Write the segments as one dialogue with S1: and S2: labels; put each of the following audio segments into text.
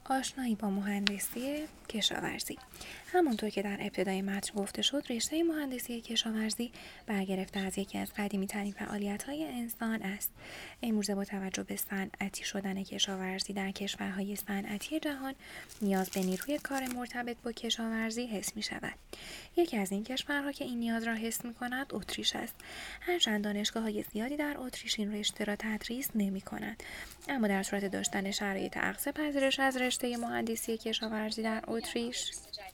S1: آشنایی با مهندسی کشاورزی. همانطور که در ابتدای متن گفته شد، رشته مهندسی کشاورزی برگرفته از یکی از قدیمی‌ترین فعالیت‌های انسان است. امروزه با توجه به صنعتی شدن کشاورزی در کشورهای صنعتی جهان، نیاز به نیروی کار مرتبط با کشاورزی حس می‌شود. یکی از این کشورها که این نیاز را حس می‌کند اتریش است. هرچند دانشگاه‌های زیادی در اتریش این رشته را تدریس نمی‌کنند، اما در صورت داشتن شرایط اقصا پذیرش از رشته مهندسی کشاورزی در اتریش،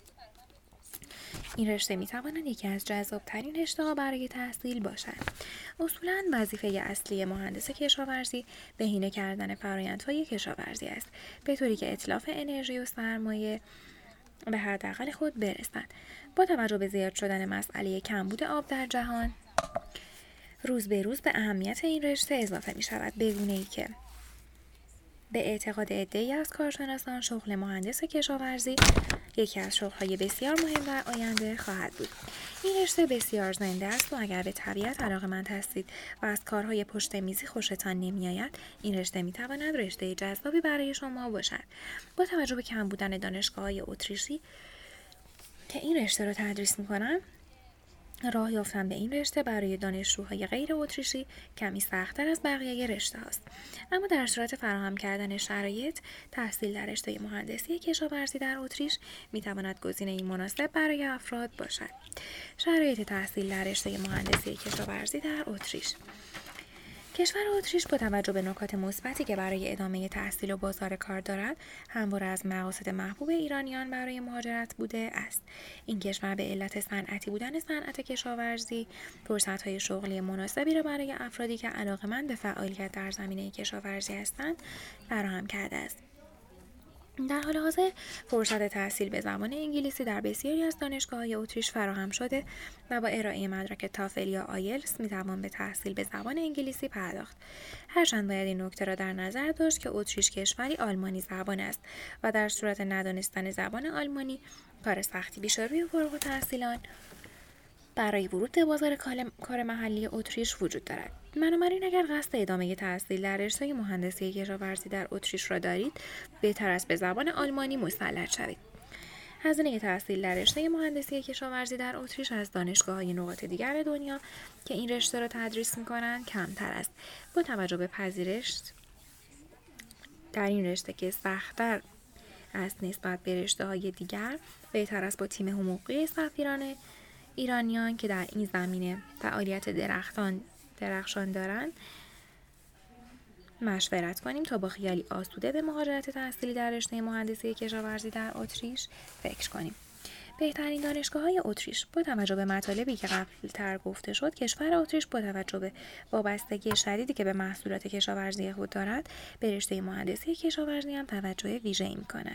S1: این رشته می‌تواند یکی از جذاب‌ترین رشته‌ها برای تحصیل باشد. اصولاً وظیفه اصلی مهندس کشاورزی بهینه کردن فرآیندهای کشاورزی است، به طوری که اتلاف انرژی و سرمایه به حداقل خود برسند. با توجه به زیاد شدن مسئله کمبود آب در جهان، روز به روز به اهمیت این رشته اضافه می‌شود، بدونید که به اعتقاد عده‌ای از کارشناسان شغل مهندس کشاورزی یکی از شغل‌های بسیار مهم در آینده خواهد بود. این رشته بسیار زنده است و اگر به طبیعت علاقه‌مند هستید و از کارهای پشت میزی خوشتان نمی‌آید، این رشته می‌تواند رشته جذابی برای شما باشد. با توجه به کم بودن دانشگاه‌های اتریشی که این رشته را تدریس می‌کنند، راه یافتن به این رشته برای دانشجوهای غیر اتریشی کمی سخت‌تر از بقیه رشته هاست. اما در صورت فراهم کردن شرایط، تحصیل در رشته مهندسی کشاورزی در اتریش می‌تواند گزینه‌ای مناسب برای افراد باشد. شرایط تحصیل در رشته مهندسی کشاورزی در اتریش. کشور اتریش با توجه به نکات مثبتی که برای ادامه تحصیل و بازار کار دارد، همواره از مقاصد محبوب ایرانیان برای مهاجرت بوده است. این کشور به علت صنعتی بودن صنعت کشاورزی، فرصت‌های شغلی مناسبی را برای افرادی که علاقه‌مند به فعالیت در زمینه کشاورزی هستند، فراهم کرده است. در حال حاضر فرصت تحصیل به زبان انگلیسی در بسیاری از دانشگاه‌های اتریش فراهم شده و با ارائه مدرک تافل یا آیلتس می‌توان به تحصیل به زبان انگلیسی پرداخت. هرچند باید این نکته را در نظر داشت که اتریش کشوری آلمانی زبان است و در صورت ندانستن زبان آلمانی کار سختی پیش روی فارغ التحصیلان برای ورود به بازار کار محلی اتریش وجود دارد. بنابراین اگر قصد ادامه تحصیل در رشته مهندسی کشاورزی در اتریش را دارید، بهتر است به زبان آلمانی مسلط شوید. هزینه تحصیل در رشته مهندسی کشاورزی در اتریش از دانشگاه‌های نقاط دیگر دنیا که این رشته را تدریس می‌کنند کمتر است. با توجه به پذیرش در این رشته که سخت‌تر است نسبت به رشته‌های دیگر، بهتر است با تیم حقوقی سفیران ایرانیان که در این زمینه فعالیت درخشان دارند مشورت کنیم تا با خیالی آسوده به مهاجرت تحصیلی در رشته مهندسی کشاورزی در اتریش فکر کنیم. بهترین دانشگاه‌های اتریش. با توجه به مطالبی که قبل‌تر گفته شد، کشور اتریش با توجه به وابستگی شدیدی که به محصولات کشاورزی خود دارد، به رشته مهندسی کشاورزی هم توجه ویژه‌ای می‌کند.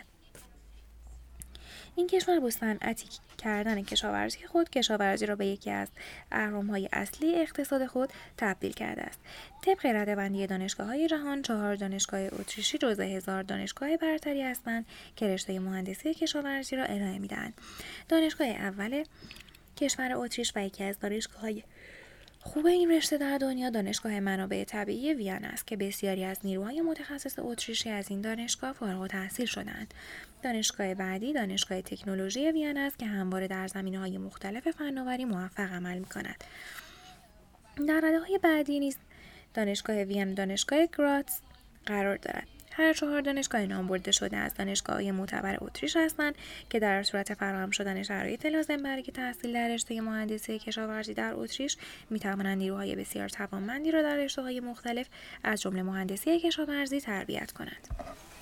S1: این کشور با صنعتی کردن کشاورزی خود، کشاورزی را به یکی از اهرم‌های اصلی اقتصاد خود تبدیل کرده است. طبق رده‌بندی دانشگاه‌های جهان، 4 دانشگاه اتریشی جزو 1000 دانشگاه برتری هستند که رشته مهندسی کشاورزی را ارائه می‌دهند. دانشگاه اول کشور اتریش و یکی از دانشگاه‌های خوب این رشته در دنیا، دانشگاه منابع طبیعی وین است که بسیاری از نیروهای متخصص اتریشی از این دانشگاه فارغ التحصیل شدند. دانشگاه بعدی دانشگاه تکنولوژی وین است که همواره در زمینه‌های مختلف فناوری موفق عمل می‌کند. در رده‌های بعدی نیز دانشگاه وین و دانشگاه گراتز قرار دارد. هر 4 دانشگاه نامبرده شده از دانشگاه‌های معتبر اتریش هستند که در صورت فراهم شدن شرایط لازم برای تحصیل در رشته مهندسی کشاورزی در اتریش می‌توانند نیروهای بسیار توانمندی را در رشته‌های مختلف از جمله مهندسی کشاورزی تربیت کنند.